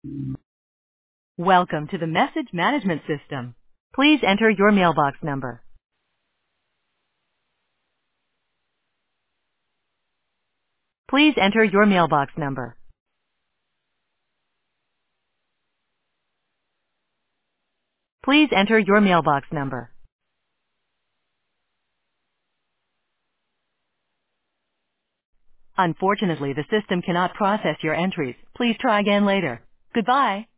Welcome to the message management system. Please enter your mailbox number. Please enter your mailbox number. Please enter your mailbox number. Unfortunately, the system cannot process your entries. Please try again later. Goodbye.